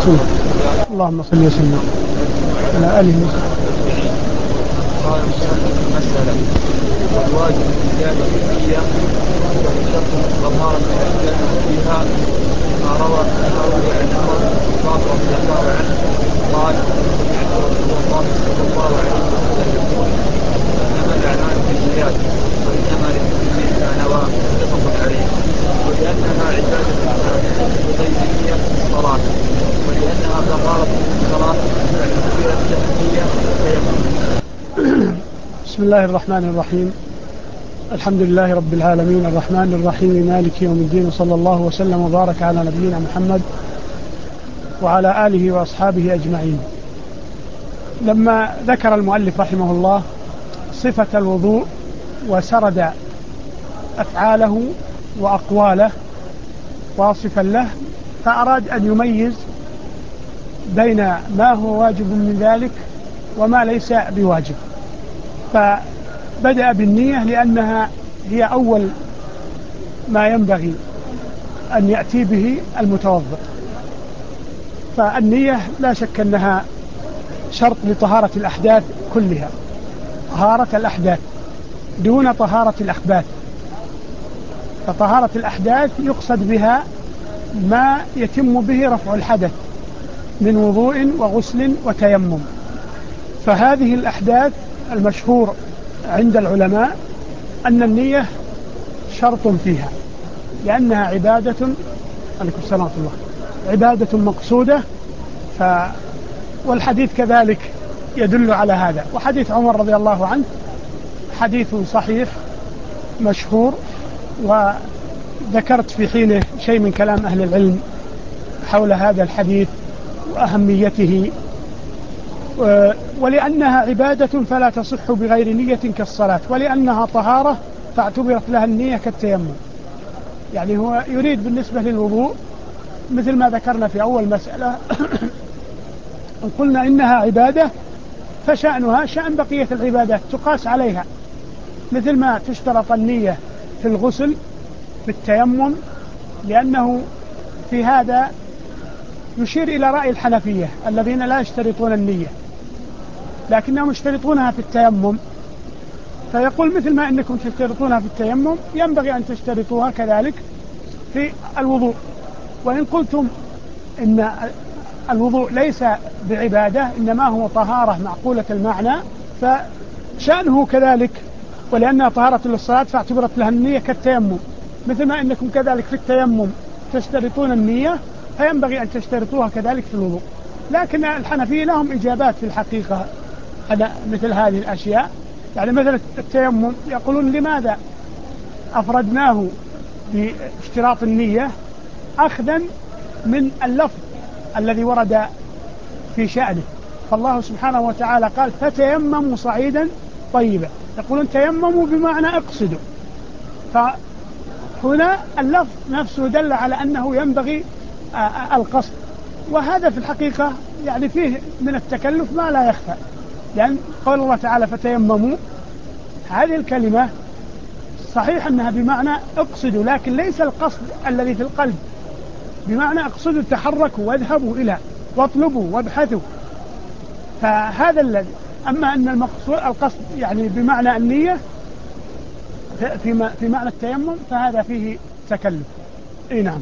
ورسوله. اللهم صل وسلم على آله وصحبه. قال المصنف المسألة والواجب زيادة النية وشرط الطهارة التي فيها ما روى عن عمر بن الخطاب رضي الله عنه قال سمعت رسول الله صلى الله عليه وسلم يقول إنما الأعمال بالنيات وإنما لكل امرئ ما نوى متفق عليه. ولأنها عبادة بغير نية الصلاة ولأنها طهارة الصلاة فاعتبرت لها النية فيكون. بسم الله الرحمن الرحيم. الحمد لله رب العالمين الرحمن الرحيم مالك يوم الدين صلى الله وسلم وبارك على نبينا محمد وعلى آله وأصحابه أجمعين. لما ذكر المؤلف رحمه الله صفة الوضوء وسرد أفعاله وأقواله واصفا له فأراد أن يميز بين ما هو واجب من ذلك وما ليس بواجب، فبدأ بالنية لأنها هي أول ما ينبغي أن يأتي به المتوضئ. فالنية لا شك أنها شرط لطهارة الأحداث كلها، طهارة الأحداث دون طهارة الأخباث. فطهارة الأحداث يقصد بها ما يتم به رفع الحدث من وضوء وغسل وتيمم. فهذه الأحداث المشهور عند العلماء أن النية شرط فيها، لأنها عبادة عليكم السلام ورحمة الله، عبادة مقصودة. والحديث كذلك يدل على هذا. وحديث عمر رضي الله عنه حديث صحيح مشهور، وذكرت في حينه شيء من كلام أهل العلم حول هذا الحديث وأهميته. ولأنها عبادة فلا تصح بغير نية كالصلاة، ولأنها طهارة فاعتبرت لها النية كالتيمم. يعني هو يريد بالنسبة للوضوء مثل ما ذكرنا في أول مسألة قلنا إنها عبادة فشأنها شأن بقية العبادات تقاس عليها، مثل ما تشترط النية في الغسل في التيمم، لأنه في هذا يشير إلى رأي الحنفية الذين لا يشترطون النية لكنهم يشترطونها في التيمم. فيقول مثل ما أنكم تشترطونها في التيمم ينبغي أن تشترطوها كذلك في الوضوء. وإن قلتم إن الوضوء ليس بعبادة إنما هو طهارة معقولة المعنى فشأنه كذلك، ولأنها طهارة للصلاة فاعتبرت لها النية كالتيمم، مثل ما أنكم كذلك في التيمم تشترطون النية فينبغي أن تشترطوها كذلك في الوضوء. لكن الحنفية لهم إجابات في الحقيقة على مثل هذه الأشياء. يعني مثل التيمم يقولون لماذا أفردناه باشتراط النية أخذا من اللفظ الذي ورد في شأنه. فالله سبحانه وتعالى قال فتيمموا صعيدا طيبا، يقولون تيمموا بمعنى اقصدوا، فهنا اللفظ نفسه دل على أنه ينبغي القصد. وهذا في الحقيقة يعني فيه من التكلف ما لا يخفى، لأن قول الله تعالى فتيمموا هذه الكلمة صحيح أنها بمعنى اقصدوا، لكن ليس القصد الذي في القلب، بمعنى اقصدوا تحركوا واذهبوا إلى واطلبوا وابحثوا. فهذا الذي أما أن المقصود القصد يعني بمعنى النية في معنى التيمم فهذا فيه تكلف. اي نعم.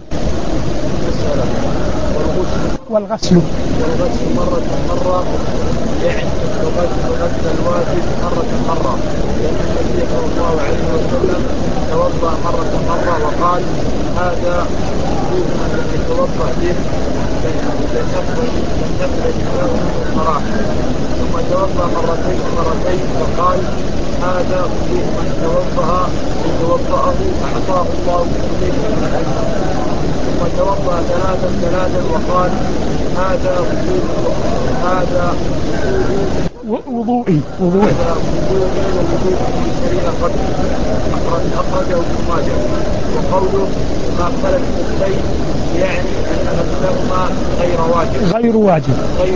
والغسل مرة يعني الغسل الواجب مرة، لأن النبي صلى الله عليه وسلم توضأ مرة وقال هذا من لم يتوضأ به لن يخرج الصلاة، ثم توضأ مرتين وقال هذا من توضأه أعطاه الله كل من علمه، ثم توضأ ثلاثا وقال هذا وضوئي وضوء أخرجه ابن ماجه. وقوله ما خلت الخفين يعني أن غسلهما غير واجب،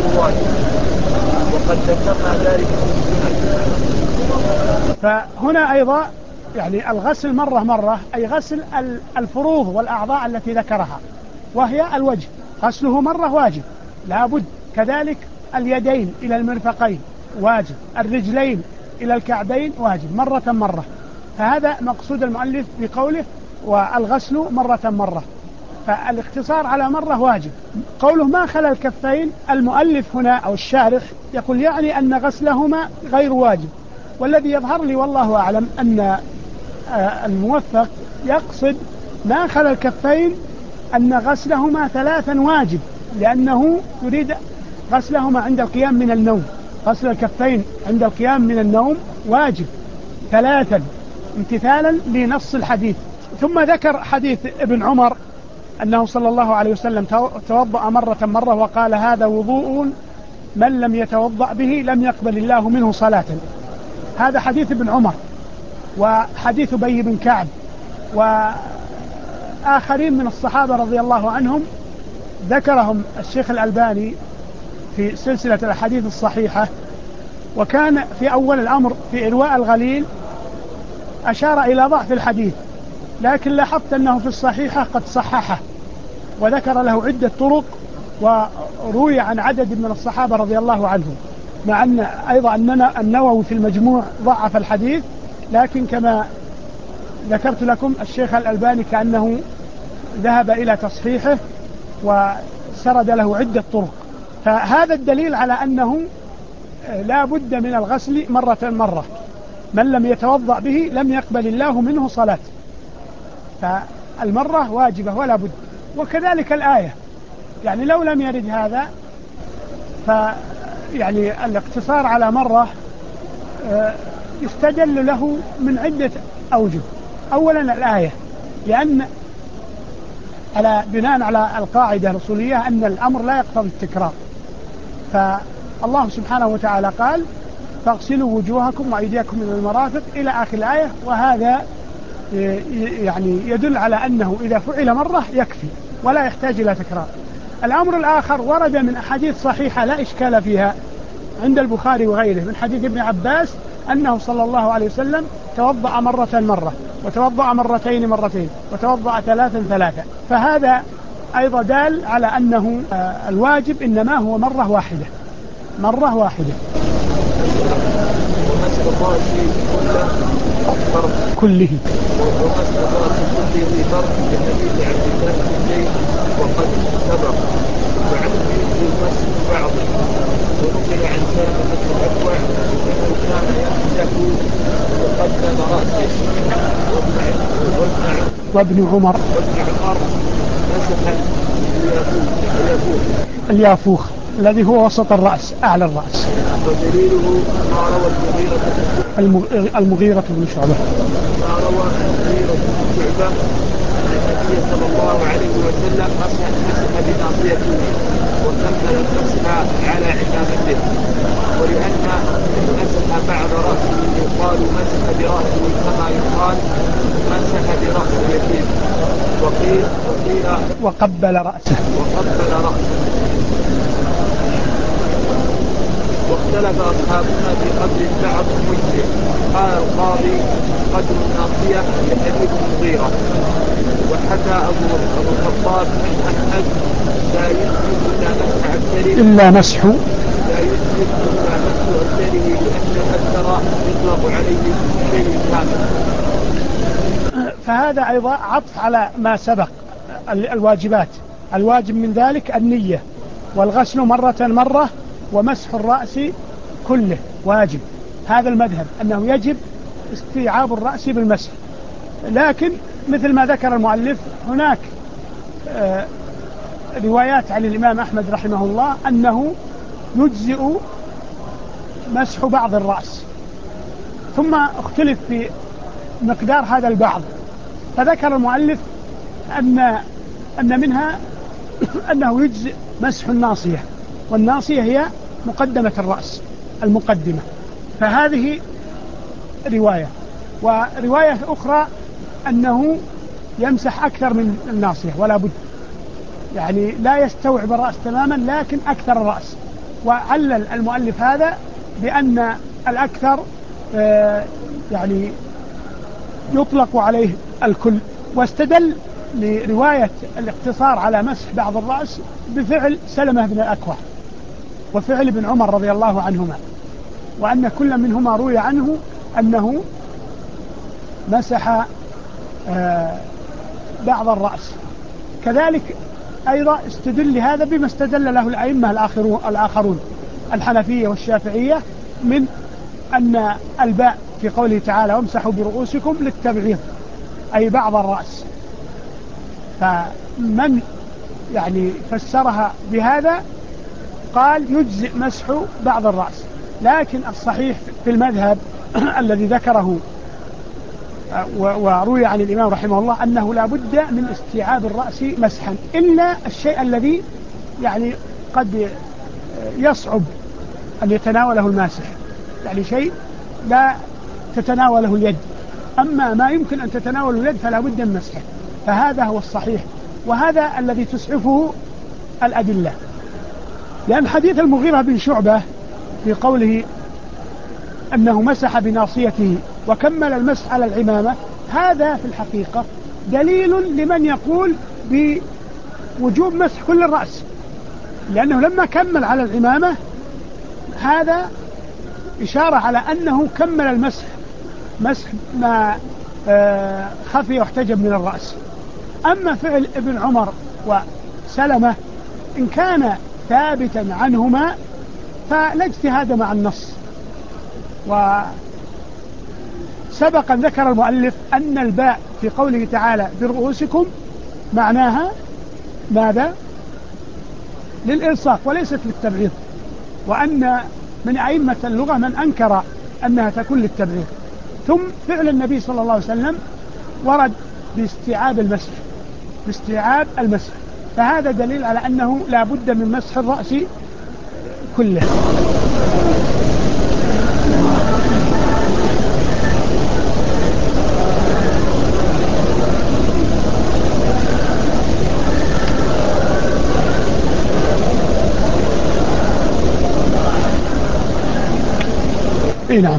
وقد ذكرنا ذلك في السنن. فهنا أيضا يعني الغسل مرة أي غسل الفروض والأعضاء التي ذكرها، وهي الوجه غسله مرة واجب، لا بد. كذلك اليدين إلى المرفقين واجب، الرجلين إلى الكعبين واجب مرة مرة. فهذا مقصود المؤلف بقوله والغسل مرة مرة، فالاقتصار على مرة واجب. قوله ما خلا الكفين، المؤلف هنا أو الشارح يقول يعني أن غسلهما غير واجب، والذي يظهر لي والله أعلم أن الموفق يقصد ما خلا الكفين أن غسلهما 3 واجب، لأنه يريد غسلهما عند القيام من النوم. غسل الكفين عند القيام من النوم واجب 3 امتثالا لنص الحديث. ثم ذكر حديث ابن عمر أنه صلى الله عليه وسلم توضأ مرة مرة وقال هذا وضوء من لم يتوضأ به لم يقبل الله منه صلاة. هذا حديث ابن عمر، وحديث أبي بن كعب وآخرين من الصحابة رضي الله عنهم ذكرهم الشيخ الألباني في سلسلة الأحاديث الصحيحة. وكان في أول الأمر في إرواء الغليل أشار إلى ضعف الحديث، لكن لاحظت أنه في الصحيحة قد صححه وذكر له عدة طرق، وروي عن عدد من الصحابة رضي الله عنهم، مع أن أيضا أننا النووي في المجموع ضعف الحديث، لكن كما ذكرت لكم الشيخ الألباني كأنه ذهب إلى تصحيحه وسرد له عدة طرق. فهذا الدليل على أنه لا بد من الغسل مرة مرة، من لم يتوضأ به لم يقبل الله منه صلاة، فالمرة واجبة ولا بد. وكذلك الآية، يعني لو لم يرد هذا يعني الاقتصار على مرة يستدل له من عدة أوجه. أولا الآية، لأن بناء على القاعدة الأصولية أن الأمر لا يقتضي التكرار، فالله سبحانه وتعالى قال فاغسلوا وجوهكم وأيديكم إلى المرافق إلى آخر الآية، وهذا يعني يدل على أنه إذا فعل مرة يكفي ولا يحتاج إلى تكرار. الأمر الآخر ورد من أحاديث صحيحة لا إشكال فيها عند البخاري وغيره من حديث ابن عباس أنه صلى الله عليه وسلم توضأ مرة مرة، وتوضأ مرتين مرتين، وتوضأ 3 فهذا أيضا دال على أنه الواجب إنما هو مرة واحدة. كله وقصد الرأس كله فرق لحديث عبد الله بن زيد وقد سبق، وعنه يجزي المسح بعضه. ونقل عن سلمة بن الأكوع أنه كان يمسح مقدم رأسه. وابن عمر مسح اليافوخ الذي هو وسط الرأس أعلى الرأس. ودليله ما روى المغيرة بن شعبة أن النبي صلى الله عليه وسلم مسح بناصيته وكمل المسح على عمامته. ولأن مسح بعد رأسه يقال مسح برأسه كما يقال مسح برأس اليتيم. وقيل وقبل رأسه. واختلف أصحابنا في قدر الشعر المجزئ. قال القاضي قدر الناصية لحديث المغيرة. وحكى أبو الخطاب عن أحمد لا يجزئ إلا مسح أكثره لأن الأكثر يطلق عليه شيء كامل. فهذا أيضا عطف على ما سبق الواجبات. الواجب من ذلك النية، والغسل مرة مرة، ومسح الرأس كله واجب. هذا المذهب أنه يجب استيعاب الرأس بالمسح. لكن مثل ما ذكر المؤلف هناك روايات عن الإمام أحمد رحمه الله أنه يجزئ مسح بعض الرأس، ثم اختلف في مقدار هذا البعض. فذكر المؤلف أن منها أنه يجزئ مسح الناصية، والناصية هي مقدمة الرأس المقدمة. فهذه رواية. ورواية أخرى أنه يمسح أكثر من الناصية ولا بد، يعني لا يستوعب الرأس تماما لكن أكثر الرأس. وعلل المؤلف هذا بأن الأكثر يعني يطلق عليه الكل، واستدل لرواية الاقتصار على مسح بعض الرأس بفعل سلمة بن الأكوع وفعل ابن عمر رضي الله عنهما، وأن كل منهما روي عنه أنه مسح بعض الرأس. كذلك أيضا استدل لهذا بما استدل له الأئمة الآخرون الحنفية والشافعية من أن الباء في قوله تعالى وامسحوا برؤوسكم للتبعيض أي بعض الرأس، فمن يعني فسرها بهذا قال يجزئ مسح بعض الرأس. لكن الصحيح في المذهب الذي ذكره وروي عن الإمام رحمه الله أنه لا بد من استيعاب الرأس مسحا، إلا الشيء الذي يعني قد يصعب أن يتناوله الماسح، يعني شيء لا تتناوله اليد، أما ما يمكن أن تتناوله اليد فلا بد من مسحه، فهذا هو الصحيح، وهذا الذي تسعفه الأدلة. لأن حديث المغيرة بن شعبة في قوله أنه مسح بناصيته وكمل المسح على العمامة، هذا في الحقيقة دليل لمن يقول بوجوب مسح كل الرأس، لأنه لما كمل على العمامة هذا إشارة على أنه كمل المسح، مسح ما خفي واحتجب من الرأس. أما فعل ابن عمر وسلمة إن كان ثابتا عنهما فلا اجتهاد مع النص. وسبق أن ذكر المؤلف أن الباء في قوله تعالى برؤوسكم معناها ماذا؟ للإلصاق وليست للتبعيض، وأن من أئمة اللغة من أنكر أنها تكون للتبعيض. ثم فعل النبي صلى الله عليه وسلم ورد باستيعاب المسح، فهذا دليل على أنه لا بد من مسح الرأس كله. اي نعم.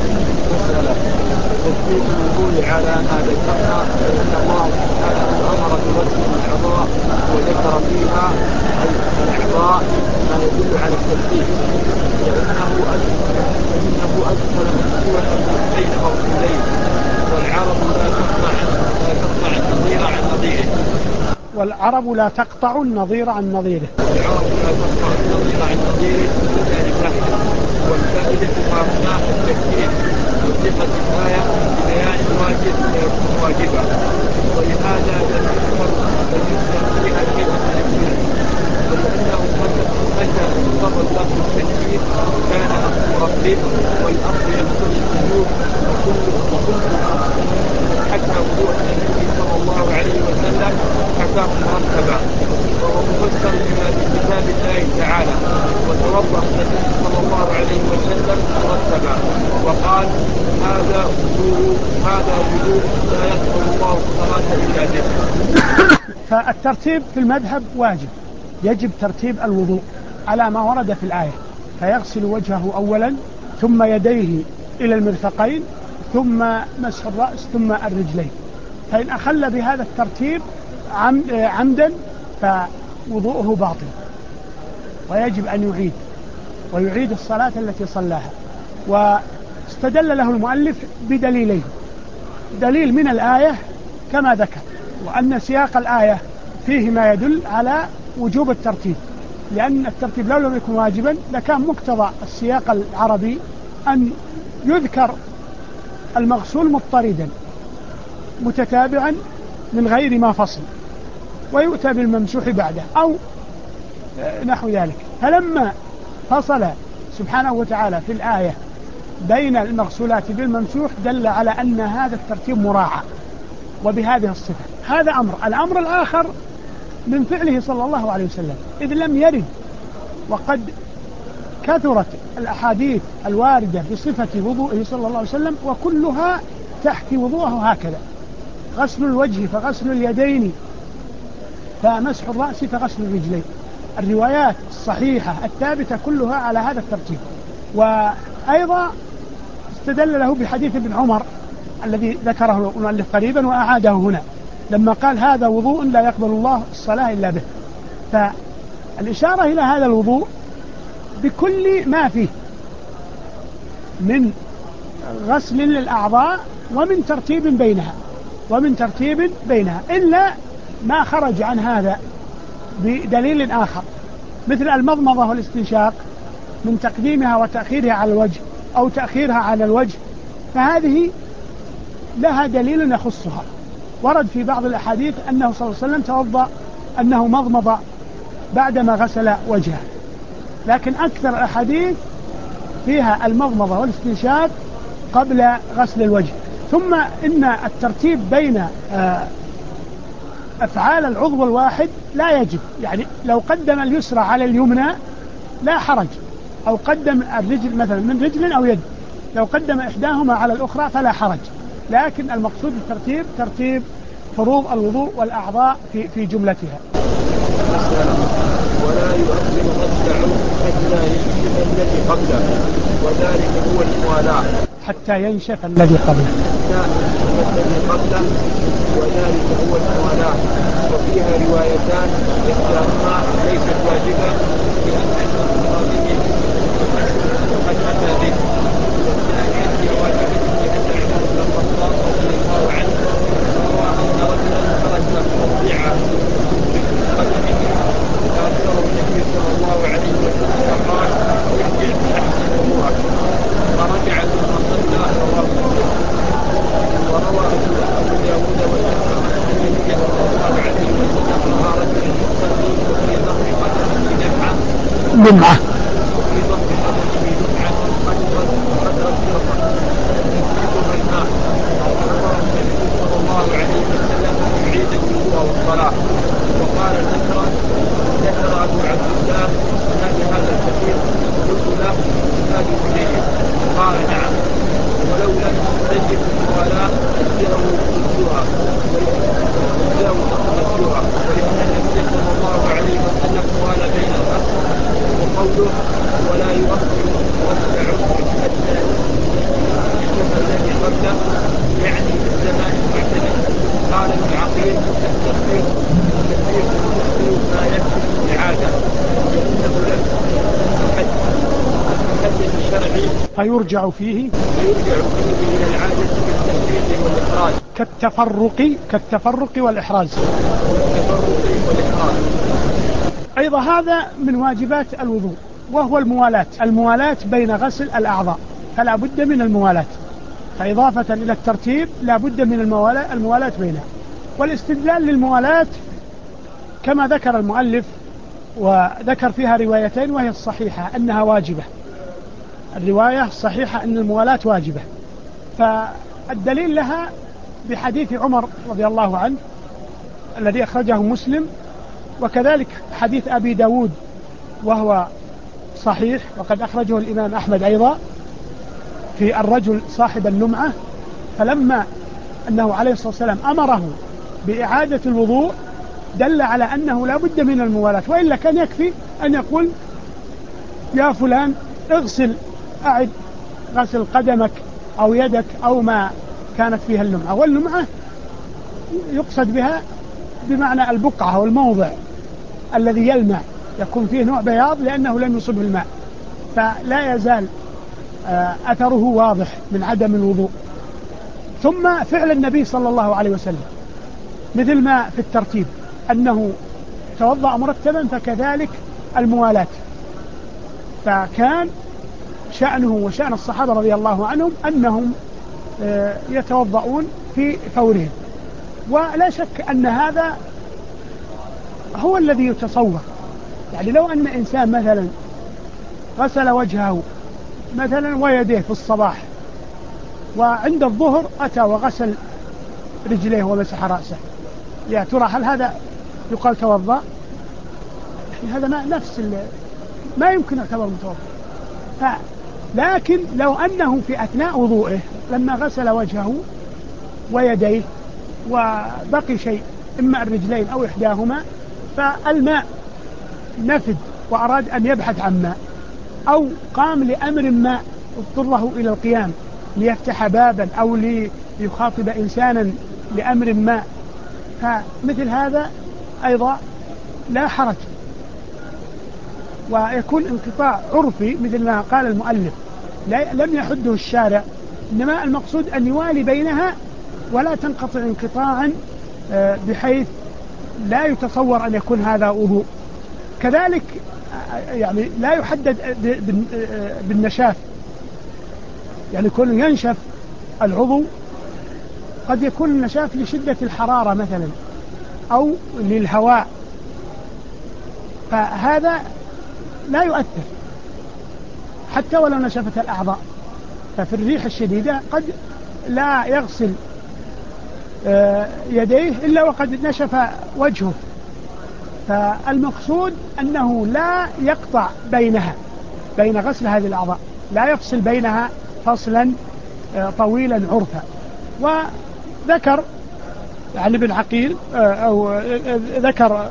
تثبيت الوضوء على ما ذكرنا ان الله سبحانه امر بغسل الاعضاء وذكر فيها الاعضاء ما يدل على التثبيت، فانه ادخل مكسورا بين مغسولين، والعرب لا تقطع النظير عن نظيره. والعرب لا تقطع النظير عن نظيره. والفائدة ما هناك التكفير وصفة الآية ببيان الواجب ويكون واجبا، ولهذا لم يذكر فيها كلمة التكفير، ولأنه متى مضطر لفظ التكفير كان مرتب والأمر يقتضي الوجوب، وكل حكى وضوء النبي صلى الله عليه وسلم حكاه مرتبا، وهو مفسر لما في كتاب الله تعالى، وتوضأ النبي صلى الله عليه وسلم مرتبا وقال هذا وضوء لا يقبل الله الصلاة إلا به. فالترتيب في المذهب واجب، يجب ترتيب الوضوء على ما ورد في الآية، فيغسل وجهه أولا ثم يديه إلى المرفقين ثم مسح الرأس ثم الرجلين، فإن أخل بهذا الترتيب عمدا فوضوءه باطل ويجب أن يعيد الصلاة التي صلاها. واستدل له المؤلف بدليلين، دليل من الآية كما ذكر، وأن سياق الآية فيه ما يدل على وجوب الترتيب، لأن الترتيب لو لم يكن واجبا لكان مقتضى السياق العربي أن يذكر المغسول مضطردا متتابعا من غير ما فصل، ويؤتى بالممسوح بعده أو نحو ذلك. فلما فصل سبحانه وتعالى في الآية بين المغسولات بالممسوح دل على أن هذا الترتيب مراعى وبهذه الصفة. هذا أمر. الأمر الآخر من فعله صلى الله عليه وسلم، إذ لم يرد، وقد كثرت الأحاديث الواردة بصفة وضوءه صلى الله عليه وسلم وكلها تحكي وضوءه هكذا: غسل الوجه فغسل اليدين، فمسح الرأس فغسل الرجلين. الروايات الصحيحة الثابتة كلها على هذا الترتيب. وأيضا استدل له بحديث ابن عمر الذي ذكره المؤلف قريبا وأعاده هنا، لما قال هذا وضوء لا يقبل الله الصلاة إلا به. فالإشارة إلى هذا الوضوء بكل ما فيه من غسل للأعضاء ومن ترتيب بينها إلا ما خرج عن هذا بدليل آخر، مثل المضمضة والاستنشاق من تقديمها وتأخيرها على الوجه أو تأخيرها على الوجه، فهذه لها دليل يخصها. ورد في بعض الأحاديث أنه صلى الله عليه وسلم توضأ أنه مضمض بعدما غسل وجهه، لكن أكثر الأحاديث فيها المضمضة والاستنشاق قبل غسل الوجه. ثم إن الترتيب بين أفعال العضو الواحد لا يجب، يعني لو قدم اليسرى على اليمنى لا حرج، أو قدم الرجل مثلا من رجل أو يد، لو قدم إحداهما على الأخرى فلا حرج، لكن المقصود الترتيب ترتيب فروض الوضوء والأعضاء في جملتها. ولا يؤخر غسل عضو حتى ينشف الذي قبله، وذلك هو الموالاة. حتى ينشف الذي قبله، وذلك هو الموالاة. وفيها روايتان إحداهما ليست واجبة لأن المراد به قد أتى به، والثانية هي واجبة لأن عمر بن الخطاب رضي الله عنه روى أن رجلا خرج مرضعا بقدمه فأرسله النبي صلى الله عليه وسلم فقال ارجع فأحسن وضوءك، فرجع ثم صلى. رواه مسلم. وروى أبو داود والترمذي أن النبي صلى الله عليه وسلم رأى رجلا يصلي وفي ظهر قدمه لمعة قدر الصرفة يسبقها الماء، فأمره النبي صلى الله عليه وسلم أن يعيد الوضوء والصلاة. وقال ذكر أبو عبد الله ما بهذا الحديث؟ قلت له إسناده جيد. قال نعم، ولو لم تجد الموالاة أجزأه نفسها، ولأن النبي صلى الله عليه وسلم والى بين الغسل. وقوله ولا يؤخر غسل عضو حتى ينشف الذي قبله يعني الزمان المعتمد. قال ابن عقيل التخفيف ما يكفي الإعادة، لأنه لم يحدد الشرعي فيرجع فيه إلى العادة بالتفريق والإخراج كالتفرق والإحراز. أيضا هذا من واجبات الوضوء، وهو الموالاة بين غسل الأعضاء، فلا بد من الموالاة، فإضافة إلى الترتيب لا بد من الموالاة بينها. والاستدلال للموالاة كما ذكر المؤلف وذكر فيها روايتين وهي الصحيحة أنها واجبة، الرواية الصحيحة أن الموالاة واجبة، فالدليل لها بحديث عمر رضي الله عنه الذي أخرجه مسلم، وكذلك حديث أبي داود وهو صحيح وقد أخرجه الإمام أحمد أيضا في الرجل صاحب اللمعة، فلما أنه عليه الصلاة والسلام أمره بإعادة الوضوء دل على أنه لا بد من الموالاة، وإلا كان يكفي أن يقول يا فلان أعد غسل قدمك أو يدك أو ما كانت فيها اللمعة. واللمعة يقصد بها بمعنى البقعة والموضع الذي يلمع يكون فيه نوع بياض لأنه لم يصبه الماء، فلا يزال أثره واضح من عدم الوضوء. ثم فعل النبي صلى الله عليه وسلم مثل ما في الترتيب أنه توضأ مرتبا، فكذلك الموالاة، فكان شأنه وشأن الصحابة رضي الله عنهم أنهم يتوضؤون في فورهم. ولا شك أن هذا هو الذي يتصور، يعني لو أن إنسان مثلا غسل وجهه مثلا ويديه في الصباح، وعند الظهر أتى وغسل رجليه ومسح رأسه، يا ترى هل هذا يقال توضأ؟ هذا ما يمكن يعتبر متوضأ. لكن لو أنه في أثناء وضوئه لما غسل وجهه ويديه وبقي شيء إما الرجلين أو إحداهما، فالماء نفد وأراد أن يبحث عن ماء، أو قام لأمر ما اضطره إلى القيام ليفتح بابا أو ليخاطب إنسانا لأمر ما، فمثل هذا أيضا لا حرج، ويكون انقطاع عرفي مثل ما قال المؤلف لم يحده الشارع، إنما المقصود أن يوالي بينها ولا تنقطع انقطاعا بحيث لا يتصور أن يكون هذا وضوء. كذلك يعني لا يحدد بالنشاف، يعني كل ينشف العضو، قد يكون النشاف لشدة الحرارة مثلا أو للهواء، فهذا لا يؤثر حتى ولو نشفت الأعضاء. ففي الريح الشديدة قد لا يغسل يديه إلا وقد نشف وجهه، فالمقصود أنه لا يقطع بينها، بين غسل هذه الأعضاء لا يفصل بينها فصلا طويلا عرفا. وذكر عن ابن عقيل أو ذكر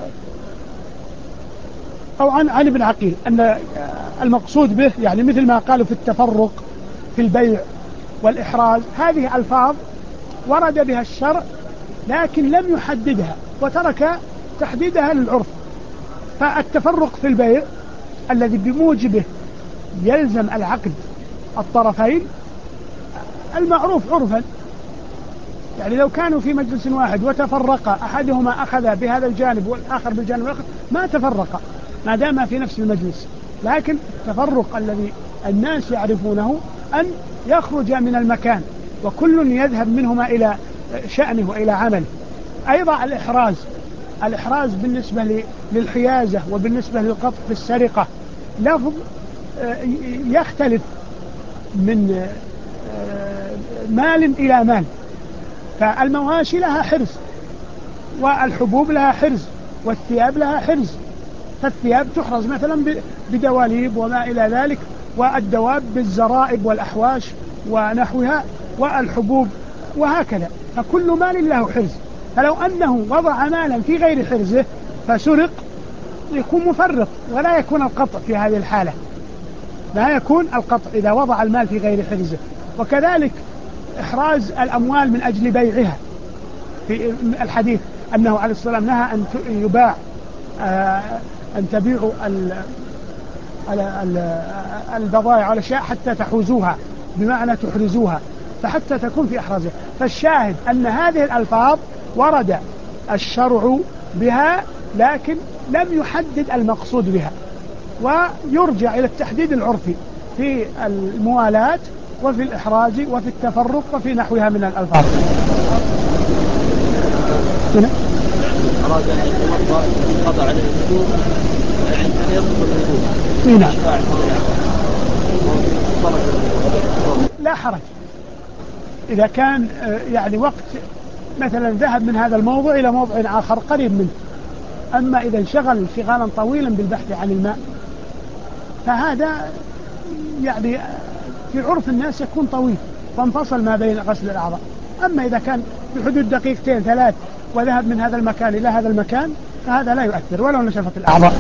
أو عن ابن عقيل أن المقصود به يعني مثل ما قالوا في التفرق في البيع والإحراز، هذه ألفاظ ورد بها الشرع لكن لم يحددها وترك تحديدها للعرف. فالتفرق في البيع الذي بموجبه يلزم العقد الطرفين المعروف عرفا، يعني لو كانوا في مجلس واحد وتفرقا أحدهما أخذ بهذا الجانب والآخر بالجانب الآخر ما تفرقا ما دام في نفس المجلس. لكن التفرق الذي الناس يعرفونه أن يخرج من المكان وكل يذهب منهما إلى شأنه وإلى عمله. أيضا الإحراز بالنسبة للحيازة وبالنسبة للقطع في السرقة لفظ يختلف من مال إلى مال، فالمواشي لها حرز والحبوب لها حرز والثياب لها حرز، فالثياب تحرز مثلا بدواليب وما إلى ذلك، والدواب بالزرائب والأحواش ونحوها، والحبوب وهكذا، فكل مال له حرز. فلو أنه وضع مالا في غير حرزه فسرق يكون مفرط ولا يكون القطع في هذه الحالة، لا يكون القطع إذا وضع المال في غير حرزه. وكذلك إحراز الأموال من أجل بيعها، في الحديث أنه عليه الصلاة والسلام نهى أن يباع أن تبيعوا البضائع والأشياء حتى تحوزوها، بمعنى تحرزوها، فحتى تكون في إحرازها. فالشاهد أن هذه الألفاظ ورد الشرع بها لكن لم يحدد المقصود بها، ويرجع إلى التحديد العرفي في الموالاة وفي الإحراز وفي التفرق وفي نحوها من الألفاظ. أراد أن يتوضأ قضى عليه الوضوء يعني أن يبطل الوضوء نعم لا حرج إذا كان يعني وقت مثلا ذهب من هذا الموضع إلى موضع آخر قريب منه. أما إذا انشغل انشغالا طويلا بالبحث عن الماء فهذا يعني في عرف الناس يكون طويل وانفصل ما بين غسل الأعضاء. أما إذا كان بحدود دقيقتين ثلاث وذهب من هذا المكان إلى هذا المكان فهذا لا يؤثر ولو نشفت الأعضاء.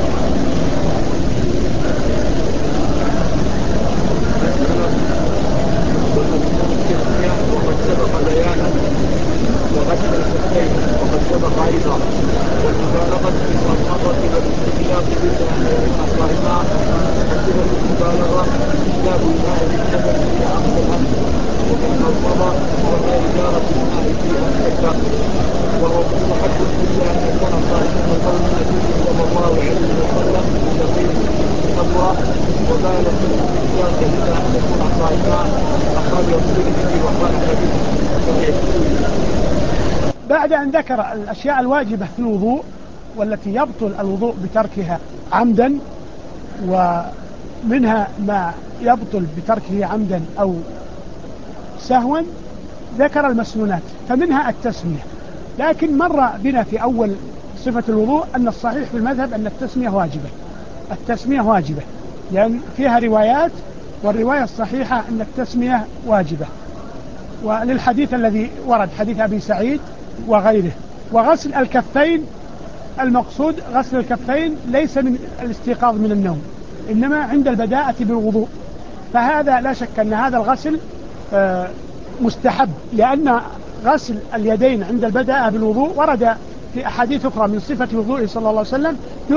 وقد سبق بيانه وغسل الكفين وقد سبق أيضا والمبالغة في المضمضة والاستنشاق إلا أن يكون صائما، وصفة المبالغة إسلاب الماء بالنفس في عقد الأنف وبالمضمضة وهي إدارة الماء فيها الكفة، وهو مستحب إلا أن يكون صائما لقول النبي صلى الله عليه وسلم يقيم كبرة وبالغ في الاستنشاق إلا أن يكون صائما، أخرجه الترمذي وقال حديث صحيح. بعد أن ذكر الأشياء الواجبة في الوضوء والتي يبطل الوضوء بتركها عمدا، ومنها ما يبطل بتركه عمدا أو سهوا، ذكر المسنونات فمنها التسمية. لكن مر بنا في أول صفة الوضوء أن الصحيح في المذهب أن التسمية واجبة، التسمية واجبة لأن فيها روايات، والرواية الصحيحة أن التسمية واجبة، وللحديث الذي ورد حديث أبي سعيد وغيره. وغسل الكفين المقصود غسل الكفين ليس من الاستيقاظ من النوم، إنما عند البداءة بالوضوء، فهذا لا شك أن هذا الغسل مستحب، لأن غسل اليدين عند البدء بالوضوء ورد في أحاديث أخرى من صفة وضوءه صلى الله عليه وسلم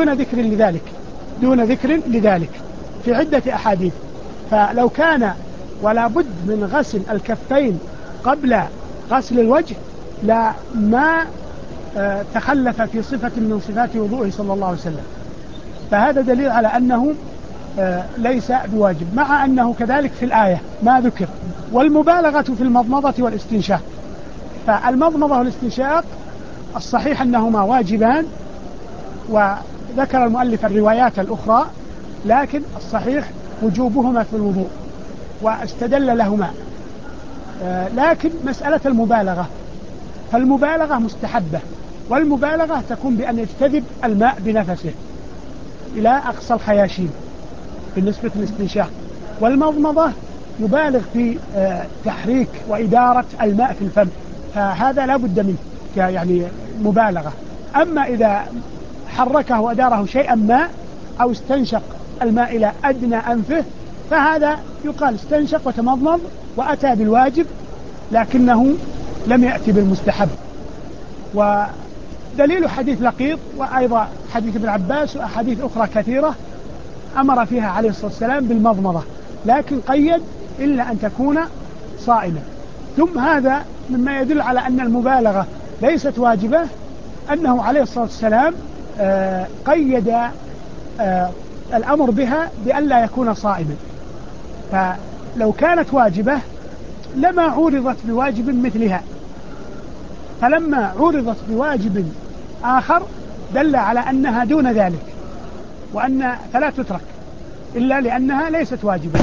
دون ذكر لذلك في عدة أحاديث. فلو كان ولا بد من غسل الكفين قبل غسل الوجه لا ما تخلف في صفة من صفات وضوءه صلى الله عليه وسلم. فهذا دليل على أنه ليس بواجب، مع أنه كذلك في الآية ما ذكر. والمبالغة في المضمضة والاستنشاق، فالمضمضة والاستنشاق الصحيح أنهما واجبان، وذكر المؤلف الروايات الأخرى، لكن الصحيح وجوبهما في الوضوء واستدل لهما. لكن مسألة المبالغة، فالمبالغة مستحبة، والمبالغة تكون بأن يجتذب الماء بنفسه إلى أقصى الخياشيم بالنسبة للاستنشاق. والمضمضة يبالغ في تحريك وإدارة الماء في الفم، فهذا لا بد منه يعني مبالغة. أما إذا حركه وأداره شيئا ما أو استنشق الماء إلى أدنى أنفه فهذا يقال استنشق وتمضمض وأتى بالواجب لكنه لم يأتي بالمستحب. ودليل حديث لقيط وأيضا حديث ابن عباس وأحاديث أخرى كثيرة أمر فيها عليه الصلاة والسلام بالمضمضة، لكن قيد إلا أن تكون صائما. ثم هذا مما يدل على أن المبالغة ليست واجبة، أنه عليه الصلاة والسلام قيد الأمر بها بأن لا يكون صائما، فلو كانت واجبة لما عورضت بواجب مثلها، فلما عورضت بواجب آخر دل على أنها دون ذلك، وأن فلا تترك إلا لأنها ليست واجبة.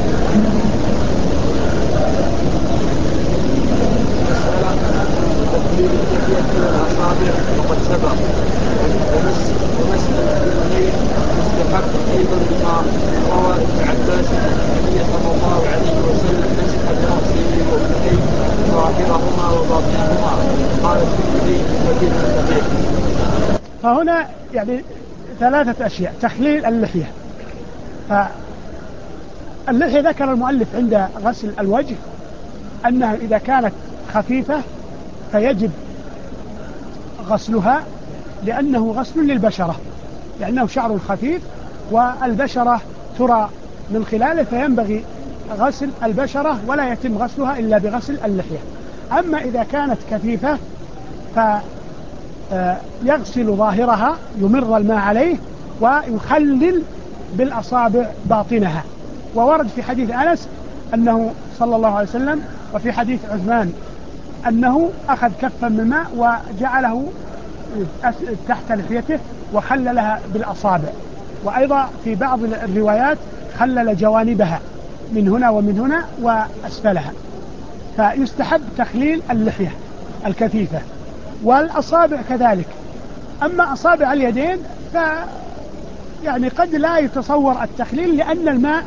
الأصابع وقد سبق، ومس الأذنين مستحب أيضا بما روى ابن عباس أن النبي صلى الله عليه وسلم مسح برأسه وأذنيه ظاهرهما وباطنهما. قال الترمذي حديث صحيح. فهنا يعني ثلاثة أشياء. تخليل اللحية، فاللحية ذكر المؤلف عند غسل الوجه أنها إذا كانت خفيفة فيجب غسلها لأنه غسل للبشرة، لأنه شعر خفيف والبشرة ترى من خلاله، فينبغي غسل البشرة ولا يتم غسلها إلا بغسل اللحية. أما إذا كانت كثيفة فيغسل ظاهرها، يمر الماء عليه ويخلل بالأصابع باطنها. وورد في حديث أنس أنه صلى الله عليه وسلم وفي حديث عثمان أنه أخذ كفا من الماء وجعله تحت لحيته وخللها بالأصابع، وأيضا في بعض الروايات خلل جوانبها من هنا ومن هنا وأسفلها. فيستحب تخليل اللحية الكثيفة والأصابع كذلك. أما أصابع اليدين يعني قد لا يتصور التخليل لأن الماء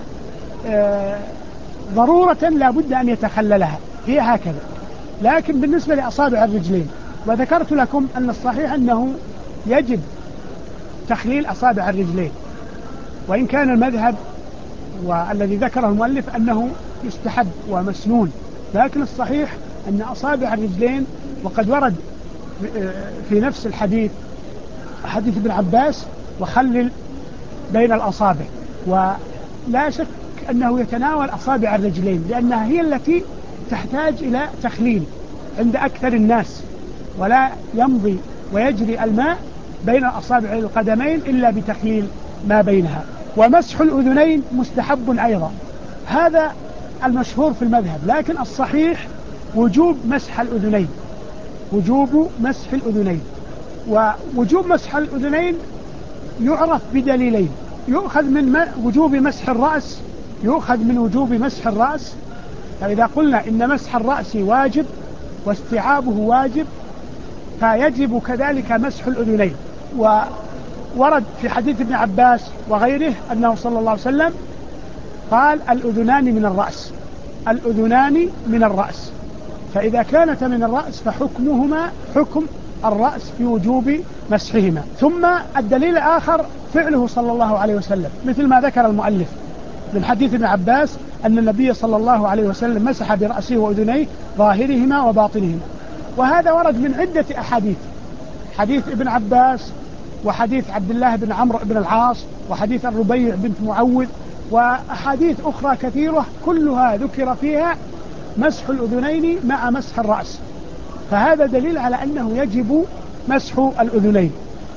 ضرورة لا بد أن يتخللها، هي هكذا. لكن بالنسبة لأصابع الرجلين وذكرت لكم أن الصحيح أنه يجب تخليل أصابع الرجلين، وإن كان المذهب والذي ذكره المؤلف أنه يستحب ومسنون، لكن الصحيح أن أصابع الرجلين، وقد ورد في نفس الحديث حديث ابن عباس وخلل بين الأصابع، ولا شك أنه يتناول أصابع الرجلين لأنها هي التي تحتاج إلى تخليل عند أكثر الناس، ولا يمضي ويجري الماء بين أصابع القدمين إلا بتخليل ما بينها. ومسح الأذنين مستحب أيضا، هذا المشهور في المذهب، لكن الصحيح وجوب مسح الأذنين، وجوب مسح الأذنين. ووجوب مسح الأذنين يعرف بدليلين: يؤخذ من وجوب مسح الرأس، يؤخذ من وجوب مسح الرأس، فإذا قلنا إن مسح الرأس واجب واستيعابه واجب فيجب كذلك مسح الأذنين. وورد في حديث ابن عباس وغيره أنه صلى الله عليه وسلم قال: الأذنان من الرأس، الأذنان من الرأس، فإذا كانت من الرأس فحكمهما حكم الرأس في وجوب مسحهما. ثم الدليل الآخر فعله صلى الله عليه وسلم، مثل ما ذكر المؤلف من حديث ابن عباس أن النبي صلى الله عليه وسلم مسح برأسه وأذنيه ظاهرهما وباطنهما، وهذا ورد من عدة أحاديث، حديث ابن عباس، وحديث عبد الله بن عمرو بن العاص، وحديث الربيع بنت معوذ، وأحاديث أخرى كثيرة كلها ذكر فيها مسح الأذنين مع مسح الرأس، فهذا دليل على أنه يجب مسح الأذنين.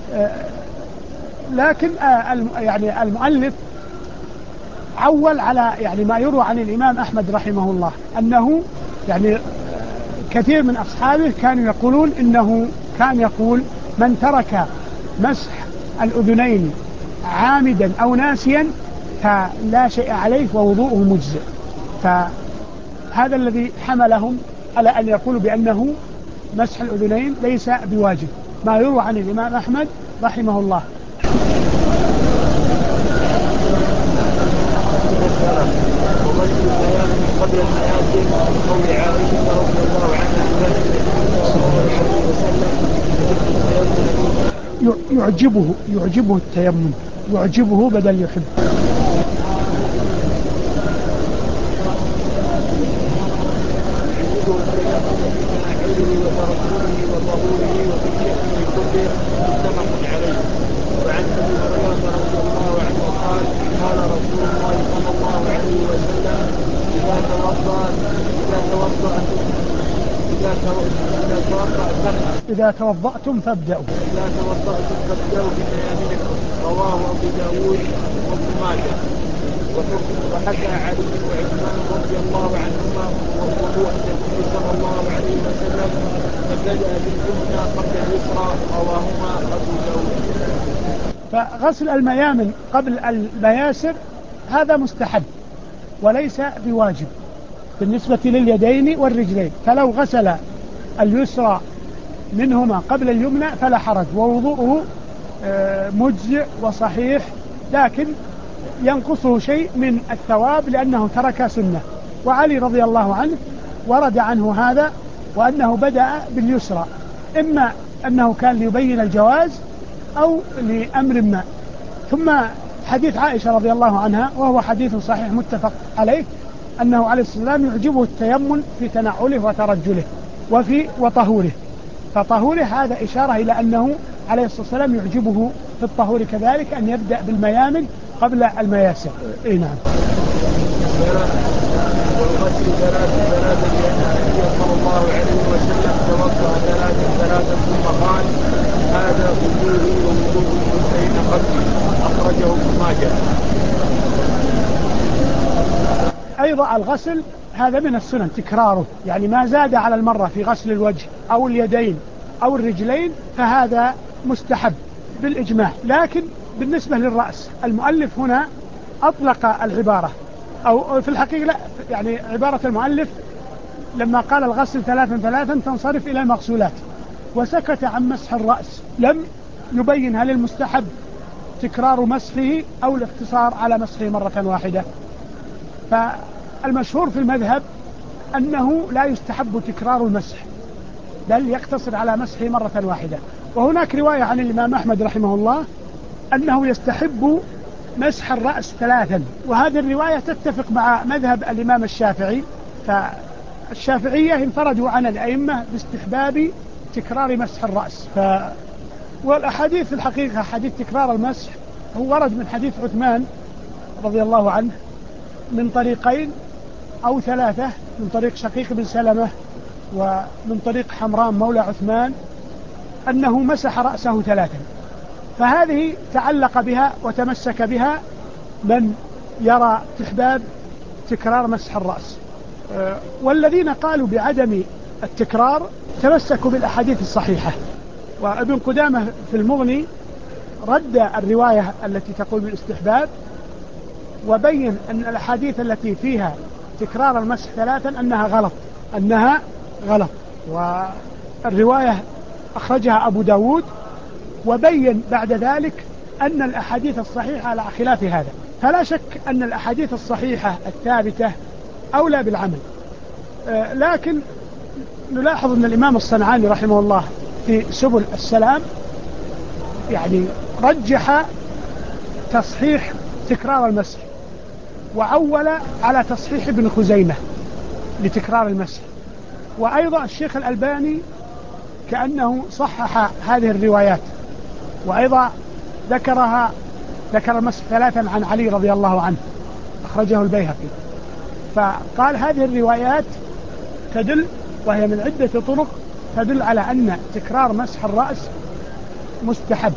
لكن يعني المؤلف عول على يعني ما يروى عن الإمام أحمد رحمه الله أنه يعني كثير من أصحابه كانوا يقولون إنه كان يقول من ترك مسح الأذنين عامدا أو ناسيا فلا شيء عليه ووضوءه مجزئ، فهذا الذي حملهم على أن يقولوا بأنه مسح الأذنين ليس بواجب، ما يروى عن الإمام أحمد رحمه الله. قبل المآتم قول عائشة رضي الله عنها يعجبه التيمم، يعجبه بدل يحب. وعن ابي هريره رضي الله عنه قال قال رسول الله صلى الله عليه وسلم إذا توضأتم فابدأوا بميامنكم. رواه أبو داود وابن ماجه. وحكى علي وعثمان رضي الله عنهما ووضوء النبي صلى الله عليه وسلم فبدأ باليمنى قبل اليسرى. رواهما أبو داود. فغسل الميامن قبل المياسر هذا مستحب وليس بواجب بالنسبة لليدين والرجلين، فلو غسل اليسرى منهما قبل اليمنى فلا حرج ووضوءه مجزئ وصحيح، لكن ينقصه شيء من الثواب لأنه ترك سنة. وعلي رضي الله عنه ورد عنه هذا وأنه بدأ باليسرى، إما أنه كان ليبين الجواز أو لأمر ما. ثم حديث عائشة رضي الله عنها وهو حديث صحيح متفق عليه أنه عليه السلام يعجبه التيمم في تنعله وترجله وطهوره، فطهوره هذا إشارة إلى أنه عليه الصلاة والسلام يعجبه في الطهور كذلك أن يبدأ بالميامن قبل المياسر. نعم. والغسل ثلاثا لأن النبي صلى الله عليه وسلم توضأ ثلاثا ثم قال هذا وضوءي ووضوء الحسين قبلي. أخرجه ابن ماجه. أيضا الغسل هذا من السنن تكراره، يعني ما زاد على المرة في غسل الوجه أو اليدين أو الرجلين فهذا مستحب بالإجماع. لكن بالنسبة للرأس المؤلف هنا أطلق العبارة، أو في الحقيقة لا، يعني عبارة المؤلف لما قال الغسل ثلاثا تنصرف إلى المغسولات، وسكت عن مسح الرأس، لم يبين هل المستحب تكرار مسحه أو الاقتصار على مسحه مرة واحدة. فالمشهور في المذهب أنه لا يستحب تكرار المسح بل يقتصر على مسحه مرة واحدة. وهناك رواية عن الإمام أحمد رحمه الله أنه يستحب مسح الرأس ثلاثا، وهذه الرواية تتفق مع مذهب الإمام الشافعي، فالشافعية انفردوا عن الأئمة باستحباب تكرار مسح الرأس. والأحاديث في الحقيقة حديث تكرار المسح هو ورد من حديث عثمان رضي الله عنه من طريقين أو ثلاثة، من طريق شقيق بن سلمة ومن طريق حمران مولى عثمان أنه مسح رأسه ثلاثا، فهذه تعلق بها وتمسك بها من يرى استحباب تكرار مسح الرأس. والذين قالوا بعدم التكرار تمسكوا بالأحاديث الصحيحة. وابن قدامة في المغني رد الرواية التي تقول بالاستحباب وبين أن الأحاديث التي فيها تكرار المسح ثلاثا أنها غلط. والرواية أخرجها أبو داود وبين بعد ذلك أن الأحاديث الصحيحة على خلاف هذا. فلا شك أن الأحاديث الصحيحة الثابتة أولى بالعمل، لكن نلاحظ أن الإمام الصنعاني رحمه الله في سبل السلام يعني رجح تصحيح تكرار المسح وعول على تصحيح ابن خزيمة لتكرار المسح. وأيضا الشيخ الألباني كأنه صحح هذه الروايات، وأيضا ذكر المسح ثلاثا عن علي رضي الله عنه، أخرجه البيهقي. فقال هذه الروايات تدل، وهي من عدة طرق، تدل على أن تكرار مسح الرأس مستحب.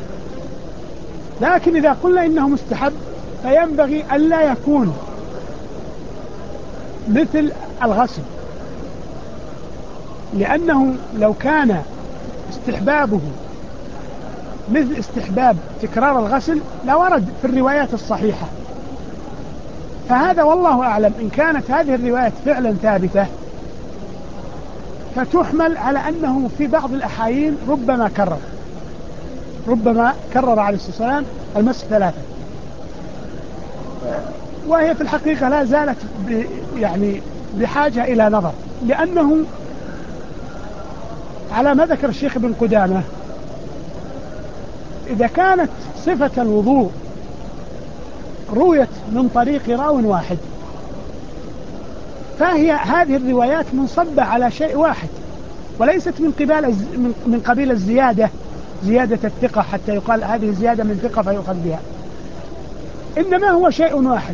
لكن إذا قلنا إنه مستحب فينبغي ألا يكون مثل الغسل، لأنه لو كان استحبابه مثل استحباب تكرار الغسل لورد في الروايات الصحيحة. فهذا والله أعلم إن كانت هذه الروايات فعلا ثابتة فتحمل على أنه في بعض الأحايين ربما كرر عليه الصلاة والسلام المسح ثلاثة، وهي في الحقيقة لا زالت يعني بحاجة إلى نظر، لأنه على ما ذكر الشيخ ابن قدامة إذا كانت صفة الوضوء رويت من طريق راو واحد فهي هذه الروايات منصبة على شيء واحد، وليست من قبيل زيادة الثقة حتى يقال هذه زيادة من ثقة فيؤخذ بها، إنما هو شيء واحد.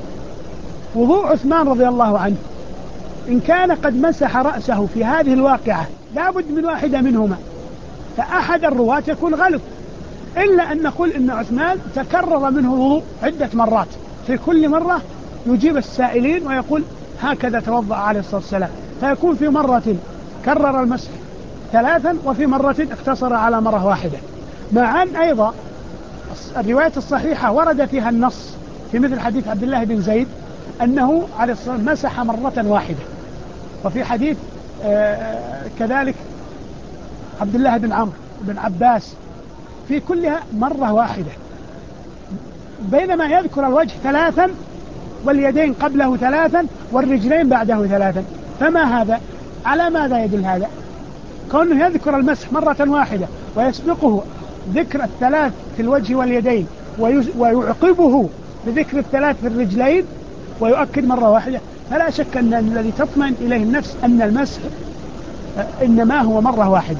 وضوء عثمان رضي الله عنه إن كان قد مسح رأسه في هذه الواقعة لابد من واحدة منهما، فأحد الرواة يكون غلط، إلا أن نقول إن عثمان تكرر منه الوضوء عدة مرات، في كل مرة يجيب السائلين ويقول هكذا توضأ عليه الصلاة والسلام، فيكون في مرة كرر المسح ثلاثا وفي مرة اقتصر على مرة واحدة. مع أن أيضا الرواية الصحيحة ورد فيها النص في مثل حديث عبد الله بن زيد أنه عليه الصلاة والسلام مسح مرة واحدة، وفي حديث كذلك عبد الله بن عمرو بن عباس في كلها مرة واحدة، بينما يذكر الوجه ثلاثا واليدين قبله ثلاثا والرجلين بعده ثلاثا. فما هذا؟ على ماذا يدل هذا؟ كونه يذكر المسح مرة واحدة ويسبقه ذكر الثلاث في الوجه واليدين ويعقبه بذكر الثلاث في الرجلين ويؤكد مرة واحدة، فلا شك أن الذي تطمئن إليه النفس أن المسح إنما هو مرة واحدة.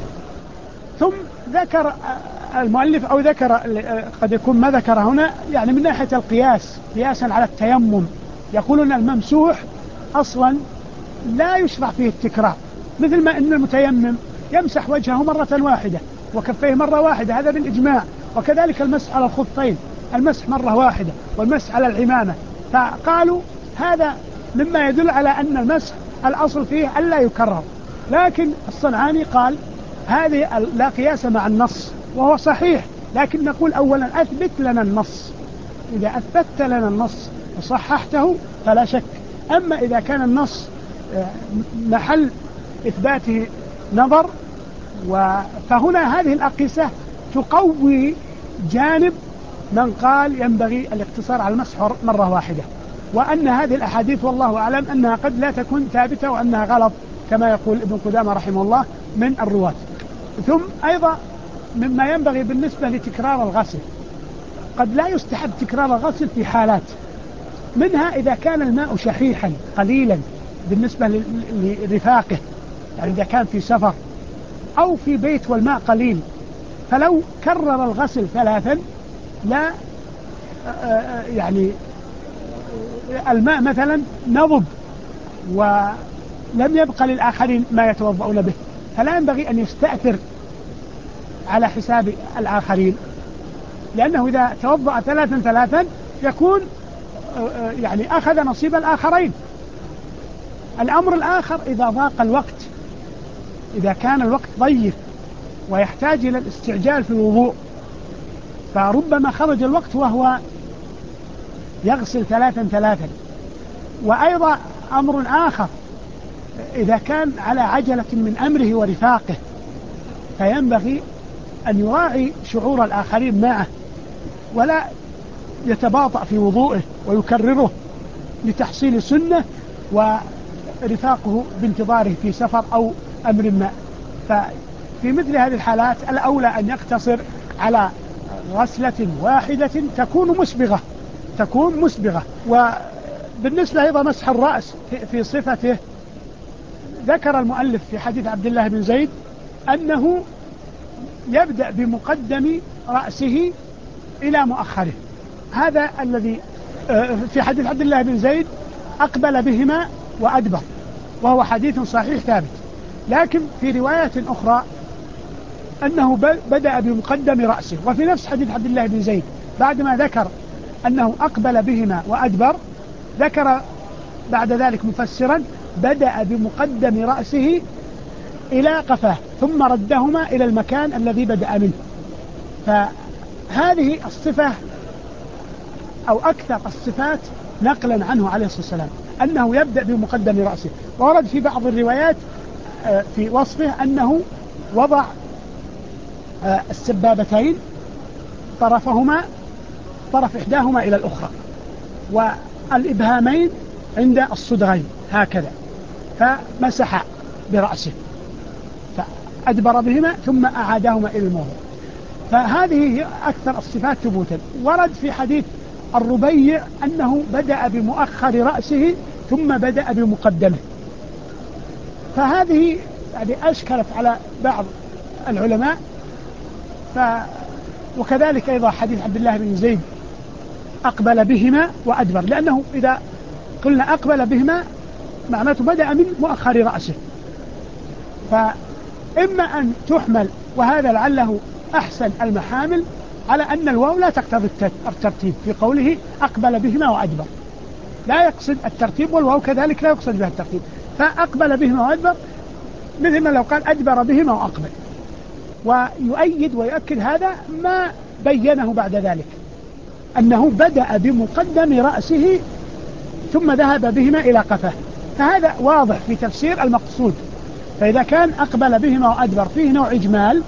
ثم ذكر المؤلف أو ذكر قد يكون ما ذكر هنا يعني من ناحية القياس قياسا على التيمم، يقولون الممسوح أصلا لا يشرع فيه التكرار، مثل ما أن المتيمم يمسح وجهه مرة واحدة وكفيه مرة واحدة، هذا بالإجماع. وكذلك المسح على الخفين المسح مرة واحدة، والمسح على العمامة. فقالوا هذا مما يدل على أن المسح الأصل فيه ألا يكرر. لكن الصنعاني قال هذه لا قياس مع النص، وهو صحيح، لكن نقول أولا أثبت لنا النص، إذا أثبت لنا النص وصححته فلا شك. أما إذا كان النص محل إثباته نظر فهنا هذه الأقيسة تقوي جانب من قال ينبغي الاقتصار على المسح مرة واحدة، وأن هذه الأحاديث والله أعلم أنها قد لا تكون ثابتة وأنها غلط كما يقول ابن قدامة رحمه الله من الرواة. ثم أيضا مما ينبغي بالنسبة لتكرار الغسل، قد لا يستحب تكرار الغسل في حالات، منها إذا كان الماء شحيحا قليلا بالنسبة لرفاقه، يعني إذا كان في سفر أو في بيت والماء قليل، فلو كرر الغسل ثلاثا لا يعني الماء مثلا نضب ولم يبقى للآخرين ما يتوضؤون به، فلا ينبغي أن يستأثر على حساب الآخرين، لأنه إذا توضأ ثلاثا يكون يعني أخذ نصيب الآخرين. الأمر الآخر إذا ضاق الوقت، إذا كان الوقت ضيق ويحتاج إلى الاستعجال في الوضوء، فربما خرج الوقت وهو يغسل ثلاثا. وأيضا أمر آخر إذا كان على عجلة من أمره ورفاقه، فينبغي أن يراعي شعور الآخرين معه ولا يتباطأ في وضوءه ويكرره لتحصيل سنة ورفاقه بانتظاره في سفر أو أمر ما. ففي مثل هذه الحالات الأولى أن يقتصر على غسلة واحدة تكون مسبغة. وبالنسبة أيضا مسح الرأس في صفته، ذكر المؤلف في حديث عبد الله بن زيد أنه يبدأ بمقدم رأسه إلى مؤخره. هذا الذي في حديث عبد الله بن زيد أقبل بهما وأدبر، وهو حديث صحيح ثابت. لكن في رواية أخرى أنه بدأ بمقدم رأسه. وفي نفس حديث عبد الله بن زيد بعدما ذكر أنه أقبل بهما وأدبر ذكر بعد ذلك مفسرا بدأ بمقدم رأسه إلى قفاه ثم ردهما إلى المكان الذي بدأ منه. فهذه الصفة أو أكثر الصفات نقلا عنه عليه الصلاة والسلام أنه يبدأ بمقدم رأسه. ورد في بعض الروايات في وصفه أنه وضع السبابتين طرف إحداهما إلى الأخرى والإبهامين عند الصدغين هكذا، فمسح برأسه فأدبر بهما ثم أعادهما إلى الموضع. فهذه هي أكثر الصفات ثبوتا. ورد في حديث الربيع أنه بدأ بمؤخر رأسه ثم بدأ بمقدمه. فهذه يعني أشكلت على بعض العلماء. وكذلك أيضا حديث عبد الله بن زيد أقبل بهما وأدبر، لأنه إذا قلنا أقبل بهما معناته بدأ من مؤخر رأسه. فإما أن تحمل، وهذا لعله أحسن المحامل، على أن الواو لا تقتضي الترتيب في قوله أقبل بهما وأدبر، لا يقصد الترتيب، والواو كذلك لا يقصد بها الترتيب. فأقبل بهما وأدبر مثل ما لو قال أدبر بهما وأقبل. ويؤيد ويؤكد هذا ما بينه بعد ذلك أنه بدأ بمقدم رأسه ثم ذهب بهما إلى قفاه. فهذا واضح في تفسير المقصود. فإذا كان أقبل بهما وأدبر فيه نوع إجمال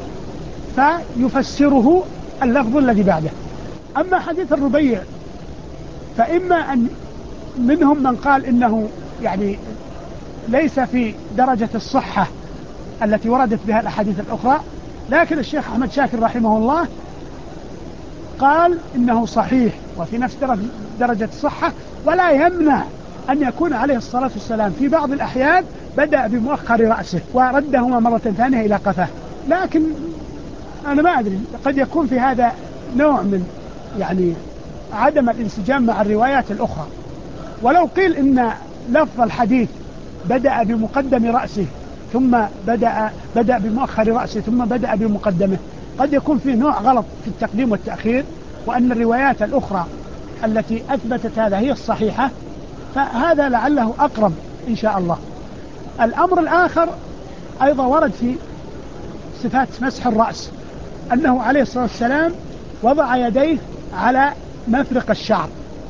فيفسره اللفظ الذي بعده. أما حديث الربيع فإما أن منهم من قال إنه يعني ليس في درجة الصحة التي وردت بها الأحاديث الأخرى، لكن الشيخ أحمد شاكر رحمه الله قال إنه صحيح وفي نفس درجة الصحة، ولا يمنع أن يكون عليه الصلاة والسلام في بعض الأحيان بدأ بمؤخر رأسه وردهما مرة ثانية إلى قفاه. لكن أنا ما أدري، قد يكون في هذا نوع من يعني عدم الانسجام مع الروايات الأخرى. ولو قيل إن لفظ الحديث بدأ بمقدم رأسه ثم بدأ بمؤخر رأسه ثم بدأ بمقدمه، قد يكون فيه نوع غلط في التقديم والتأخير، وأن الروايات الأخرى التي أثبتت هذا هي الصحيحة. فهذا لعله أقرب إن شاء الله. الأمر الآخر أيضا ورد في صفات مسح الرأس أنه عليه الصلاة والسلام وضع يديه على مفرق الشعر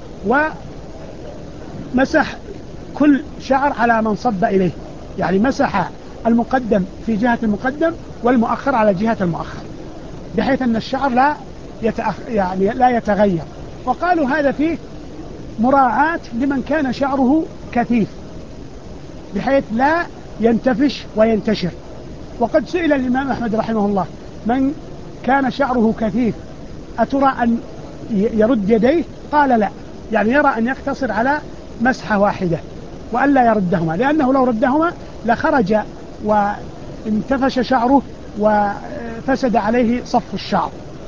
ومسح كل شعر على من صب إليه، يعني مسح المقدم في جهة المقدم والمؤخر على جهة المؤخر، بحيث أن الشعر لا يتغير. وقالوا هذا فيه مراعاة لمن كان شعره كثيف بحيث لا ينتفش وينتشر. وقد سئل الإمام أحمد رحمه الله من كان شعره كثيف أترى أن يرد يديه؟ قال لا، يعني يرى أن يقتصر على مسحة واحدة وأن لا يردهما، لأنه لو ردهما لخرج وانتفش شعره وفسد عليه صف الشعر.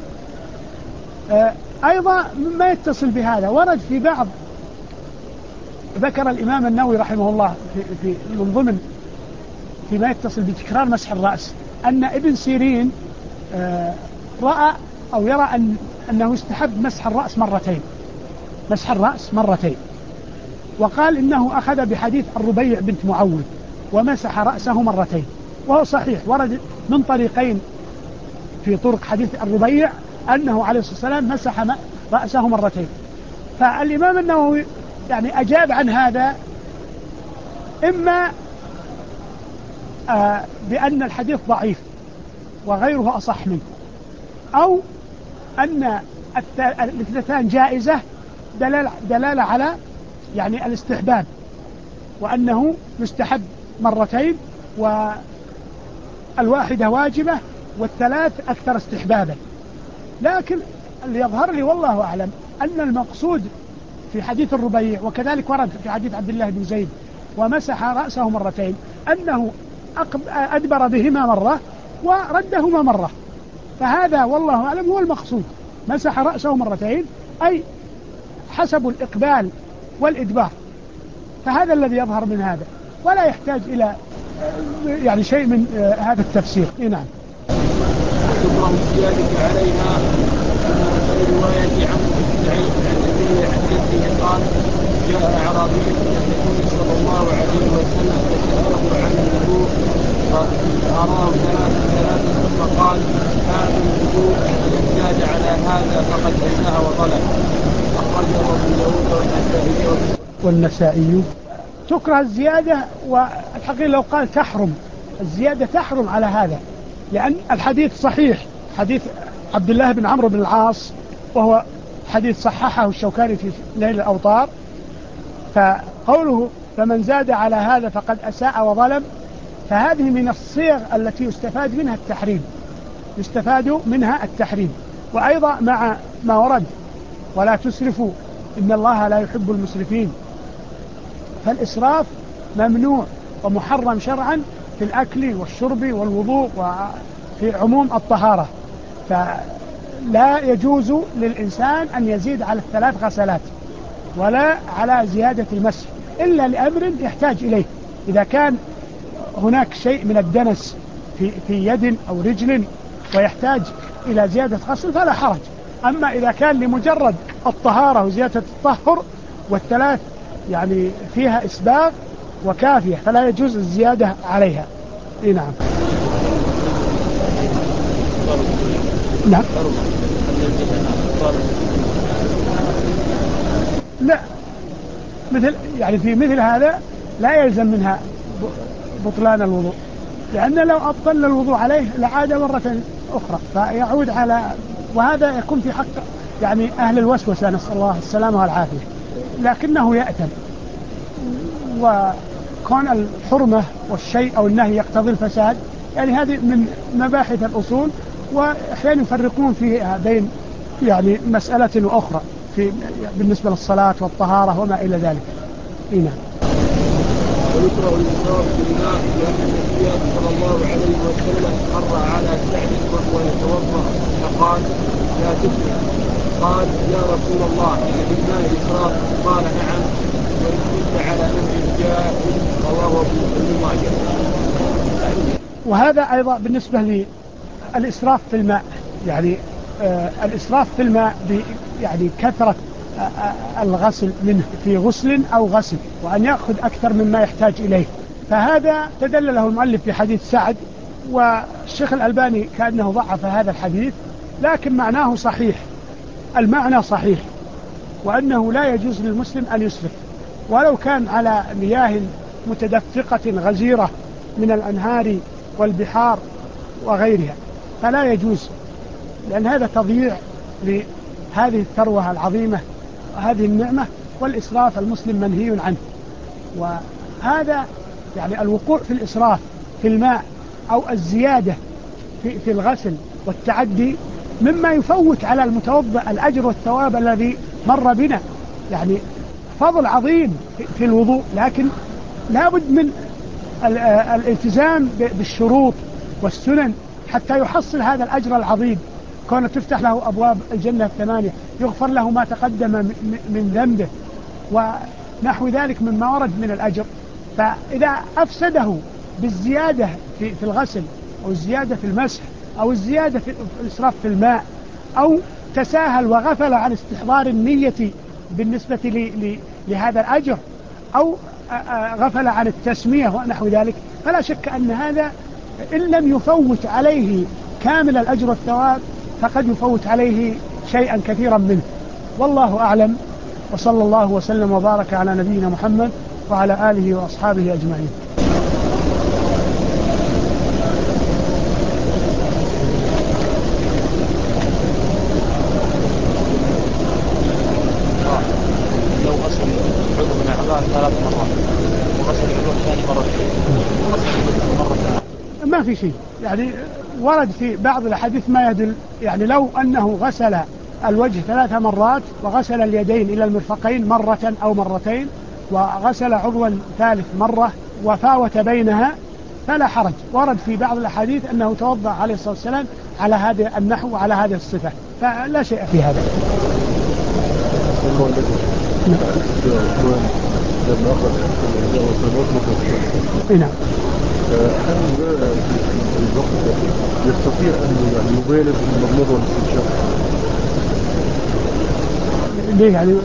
أيضا مما يتصل بهذا ورد في بعض، ذكر الإمام النووي رحمه الله من ضمن فيما يتصل بتكرار مسح الرأس أن ابن سيرين رأى أو يرى أنه يستحب مسح الرأس مرتين، وقال إنه أخذ بحديث الربيع بنت معوذ ومسح رأسه مرتين، وهو صحيح ورد من طريقين في طرق حديث الربيع أنه عليه الصلاة والسلام مسح رأسه مرتين. فالإمام النووي يعني أجاب عن هذا إما بأن الحديث ضعيف وغيره أصح منه، أو أن الاثنتان جائزة دلالة على يعني الاستحباب، وأنه يستحب مرتين والواحدة واجبة والثلاث أكثر استحبابا. لكن اللي يظهر لي والله أعلم أن المقصود في حديث الربيع وكذلك ورد في حديث عبد الله بن زيد ومسح رأسه مرتين أنه أدبر بهما مرة وردهما مرة، فهذا والله أعلم هو المقصود. مسح رأسه مرتين أي حسب الإقبال والإدبار، فهذا الذي يظهر من هذا، ولا يحتاج إلى يعني شيء من هذا التفسير. نعم. تكره الزيادة عليها في رواية عن سعيد عن أبيه عن جده قال: جاء أعرابي إلى النبي صلى الله عليه وسلم فسأله عن الوضوء فأراه ثلاثة ثم قال: هذا الوضوء فإن زاد على هذا فقد أساء وظلم. أخرجه أبو داود والنسائي. تكره الزيادة، والحقيقة لو قال تحرم الزيادة تحرم على هذا، لأن الحديث صحيح، حديث عبد الله بن عمرو بن العاص، وهو حديث صححه الشوكاني في نيل الأوطار. فقوله فمن زاد على هذا فقد أساء وظلم، فهذه من الصيغ التي يستفاد منها التحريم. وأيضا مع ما ورد ولا تسرفوا إن الله لا يحب المسرفين، فالإسراف ممنوع ومحرم شرعا في الأكل والشرب والوضوء وفي عموم الطهارة. فلا يجوز للإنسان أن يزيد على 3 غسلات ولا على زيادة المسح إلا لأمر يحتاج إليه. إذا كان هناك شيء من الدنس في يد أو رجل ويحتاج إلى زيادة غسل فلا حرج. أما إذا كان لمجرد الطهارة وزيادة الطهر والثلاث يعني فيها إسباغ وكافية فلا يجوز الزيادة عليها. نعم. نعم. لا، يعني في مثل هذا لا يلزم منها بطلان الوضوء، لأن لو أبطل الوضوء عليه لعاد مرة أخرى فيعود على، وهذا يكون في حق يعني أهل الوسوسة، نسأل الله السلامة والعافية، لكنه يأتم. وكون الحرمة والشيء أو النهي يقتضي الفساد، يعني هذه من مباحث الأصول، وأحيانا يفرقون فيها بين يعني مسألة وأخرى بالنسبة للصلاة والطهارة وما إلى ذلك. نعم. ويكره الإسراف في الماء لأن النبي صلى الله عليه وسلم مر على سعد وهو يتوضأ فقال: لا تسرف. قال: يا رسول الله في الماء إسراف؟ قال: نعم، وإن كنت على نهر جائر. رواه ابن ماجه. وهذا أيضا بالنسبة للإسراف في الماء، يعني الإسراف في الماء يعني كثرة الغسل منه في غسل أو غسل، وأن يأخذ أكثر مما يحتاج إليه. فهذا تدل له المؤلف في حديث سعد، والشيخ الألباني كأنه ضعف هذا الحديث، لكن معناه صحيح، المعنى صحيح، وأنه لا يجوز للمسلم أن يسرف ولو كان على مياه متدفقة غزيرة من الأنهار والبحار وغيرها، فلا يجوز، لأن هذا تضييع لهذه الثروة العظيمة وهذه النعمة، والإسراف المسلم منهي عنه. وهذا يعني الوقوع في الإسراف في الماء أو الزيادة في الغسل والتعدي مما يفوت على المتوضأ الأجر والثواب الذي مر بنا، يعني فضل عظيم في الوضوء، لكن لا بد من الالتزام بالشروط والسنن حتى يحصل هذا الأجر العظيم، كونه تفتح له أبواب الجنة 8، يغفر له ما تقدم من ذنبه ونحو ذلك مما ورد من الأجر. فإذا أفسده بالزيادة في الغسل أو الزيادة في المسح أو الزيادة في الإسراف في الماء، أو تساهل وغفل عن استحضار النية بالنسبة لهذا الأجر، أو غفل عن التسمية ونحو ذلك، فلا شك أن هذا إن لم يفوت عليه كامل الأجر والثواب فقد يفوت عليه شيئا كثيرا منه، والله أعلم. وصلى الله وسلم وبارك على نبينا محمد وعلى آله وأصحابه أجمعين. لو غسل عضو من أعضاء 3 مرات وغسل العضو الثاني مرتين وغسل مرة ما في شيء، يعني ورد في بعض الأحاديث ما يدل، يعني لو أنه غسل الوجه 3 مرات وغسل اليدين إلى المرفقين مرة أو مرتين وغسل عضوا ثالث مرة وفاوت بينها، فلا حرج. ورد في بعض الأحاديث أنه توضأ عليه الصلاة والسلام على هذا النحو وعلى هذه الصفة، فلا شيء في هذا. نعم. هل الوقت يستطيع أن يبالغ في المضمضة والاستنشاق؟ ليه يعني؟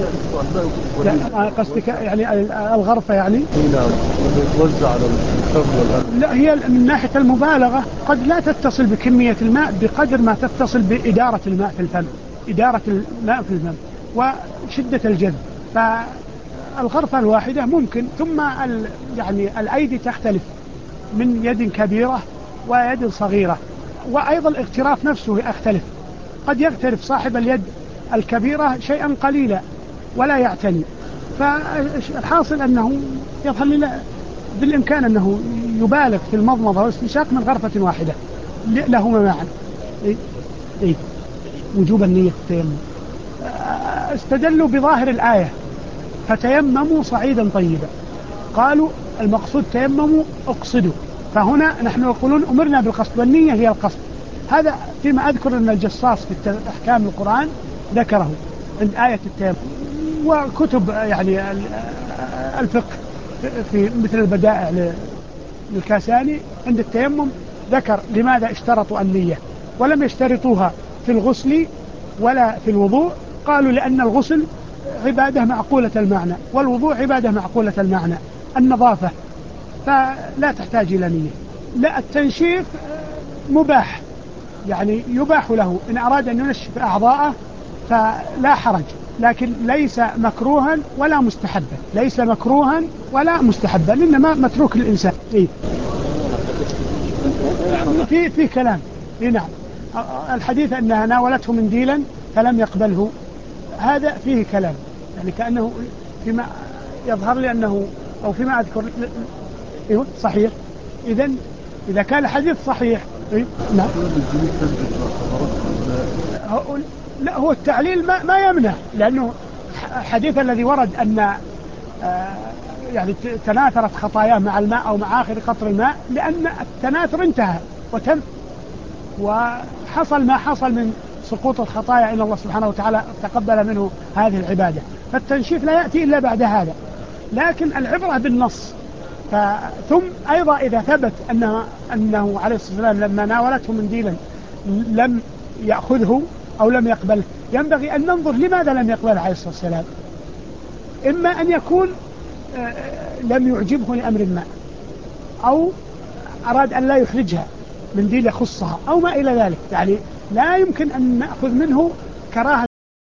قصدك يعني الغرفة يعني؟ نعم، يتوزع على الفم والأنف. لا، هي من ناحية المبالغة قد لا تتصل بكمية الماء بقدر ما تتصل بإدارة الماء في الفم، إدارة الماء في الفم وشدة الجذب. فالغرفة الواحدة ممكن. ثم يعني الأيدي تختلف من يد كبيرة ويد صغيرة، وأيضا الاغتراف نفسه يختلف. قد يغترف صاحب اليد الكبيرة شيئا قليلا ولا يعتني. فالحاصل أنه يظهر لنا بالإمكان أنه يبالغ في المضمضة والاستنشاق من غرفة واحدة لهما معا. إيه؟ وجوب النية التيمم. استدلوا بظاهر الآية فتيمموا صعيدا طيبا، قالوا المقصود تيمموا اقصدوا، فهنا نحن نقولون أمرنا بالقصد والنية هي القصد. هذا فيما أذكر أن الجصاص في أحكام القرآن ذكره عند آية التيمم، وكتب يعني الفقه في مثل البدائع للكاساني عند التيمم ذكر لماذا اشترطوا النية ولم يشترطوها في الغسل ولا في الوضوء. قالوا لأن الغسل عبادة معقولة المعنى والوضوء عبادة معقولة المعنى، النظافة، فلا تحتاج إلى نية. لا، التنشيف مباح، يعني يباح له إن أراد أن ينشف أعضاءه فلا حرج، لكن ليس مكروها ولا مستحبا، ليس مكروها ولا مستحبا، إنما متروك للإنسان. إيه؟ في كلام. إيه نعم. الحديث أنها ناولته منديلا فلم يقبله، هذا فيه كلام، يعني كأنه فيما يظهر لي أنه أو فيما أذكر. إيه صحيح. إذا كان الحديث صحيح. إيه؟ نعم. لا، هو التعليل ما يمنع، لأنه الحديث الذي ورد أن يعني تناثرت خطاياه مع الماء أو مع آخر قطر الماء، لأن التناثر انتهى وتم وحصل ما حصل من سقوط الخطايا إن الله سبحانه وتعالى تقبل منه هذه العبادة. فالتنشيف لا يأتي إلا بعد هذا، لكن العبرة بالنص. ثم أيضا إذا ثبت أنه عليه الصلاة والسلام لما ناولته منديلا لم يأخذه أو لم يقبله، ينبغي أن ننظر لماذا لم يقبله عليه الصلاة والسلام. إما أن يكون لم يعجبه لأمر ما، أو أراد أن لا يخرجها منديل يخصها أو ما إلى ذلك. يعني لا يمكن أن نأخذ منه كراهة